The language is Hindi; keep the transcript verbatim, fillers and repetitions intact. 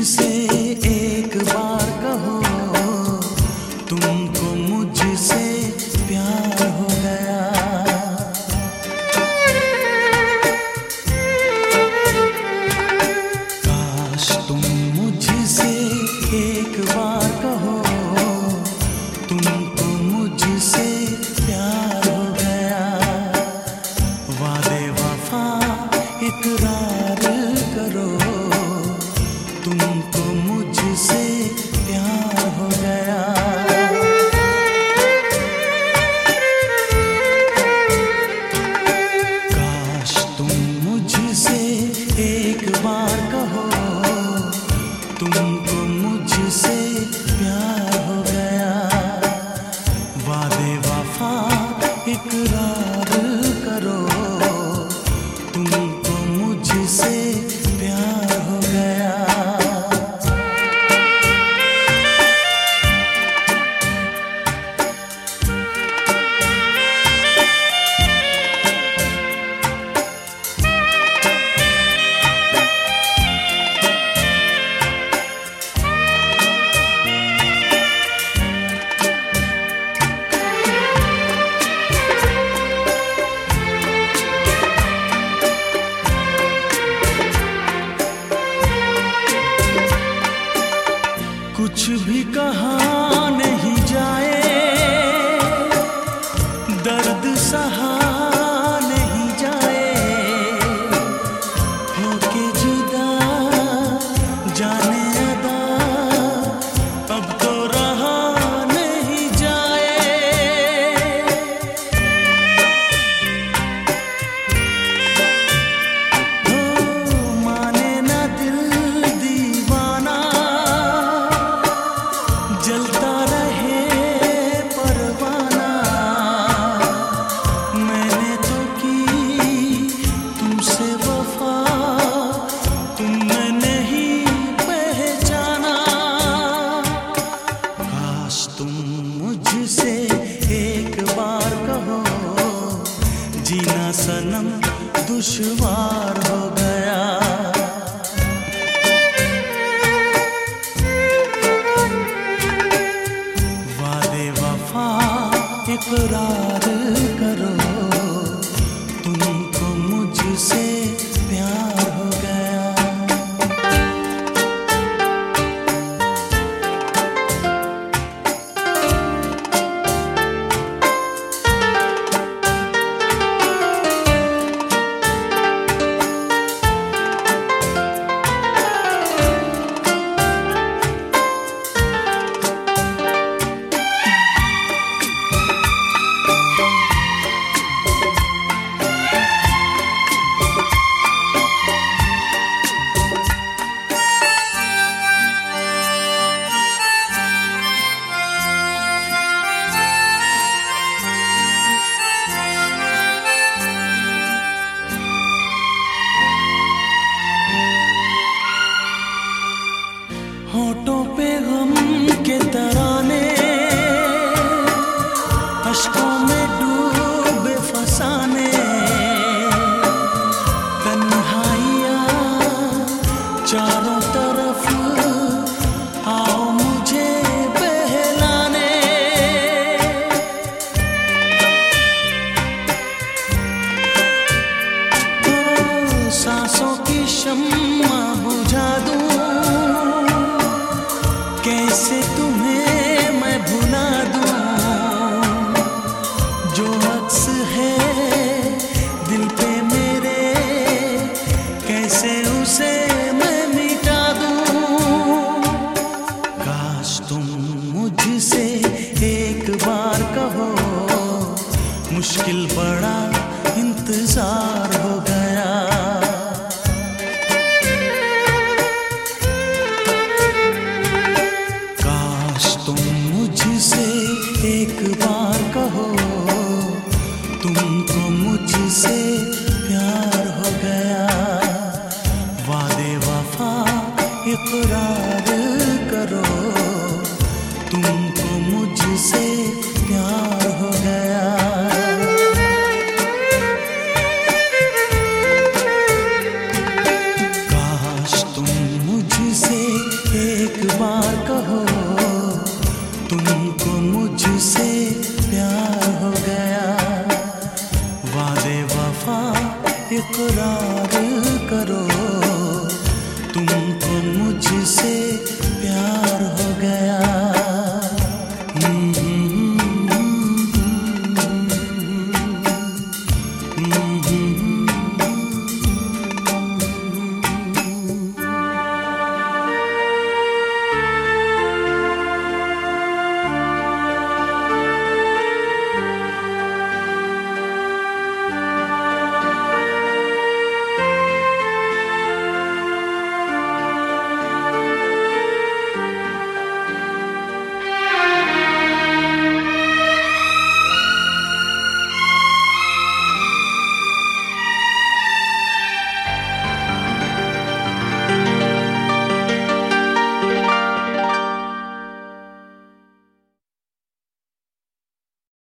मुझसे एक बार कहो, तुमको मुझसे प्यार हो गया। काश तुम मुझसे एक बार कहो, तुमको मुझसे प्यार हो गया। वादे वफा इकरार करो, तुमको मुझसे प्यार हो गया। काश तुम मुझसे एक बार कहो, तुमको मुझसे प्यार हो गया। वादे वफा इकरार करो, तुमको मुझसे प्यार हो गया। कुछ भी कहा नहीं जाए, दर्द सहा नहीं जाए। होके जुदा जाने अदा, अब तो रहा नहीं जाए। हो माने ना दिल दीवाना, जलता रहे परवाना। मैंने तो की तुमसे वफा, तुमने नहीं पहचाना। काश तुम मुझसे एक बार कहो, जीना सनम दुश्वार हो गया। इकरार करो, तुमको मुझसे प्यार हो गया। होठों पे गम के तराने, अश्कों में डूबे फसाने। तन्हाइयाँ चारों तरफ, आओ मुझे बहलाने। ओ सांसों की शम्मा बुझा दूं, कैसे तुम्हें मैं भुला दूं। जो अक्स है दिल पे मेरे, कैसे उसे मैं मिटा दूं। काश तुम मुझसे एक बार कहो, मुश्किल बड़ा इंतजार हो गया। तुम मुझसे एक बार कहो, तुमको मुझसे प्यार हो गया। वादे वफा इकरार करो, तुमको मुझसे प्यार हो गया। काश तुम मुझसे बार कहो तुमको मुझसे प्यार हो गया। वादे वफा इकरार करो तुमको मुझसे